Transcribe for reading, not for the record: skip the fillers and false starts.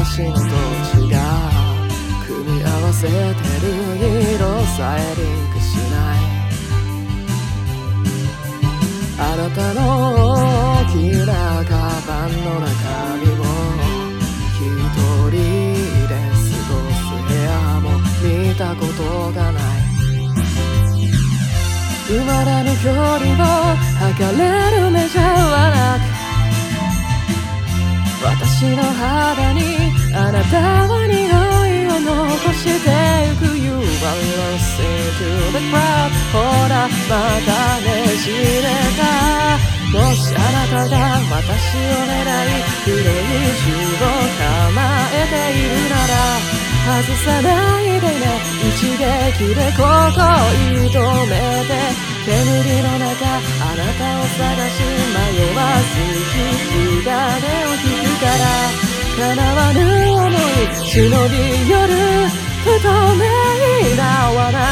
私のどっちが組み合わせてる色さえリンクしない。あなたの大きなカバンの中身も一人で過ごす部屋も見たことがない。埋まらぬ距離を測れるメジャーはなく、私の肌にあなたは匂いを残してゆく。 You are listening to the crowd。 ほらまたねじれた。もしあなたが私を狙い黒い銃を構えているなら外さないでね。一撃でここ射止めて煙の中あなたを探し迷わず引き金を引くから。叶わぬ想い忍び寄る不透明な罠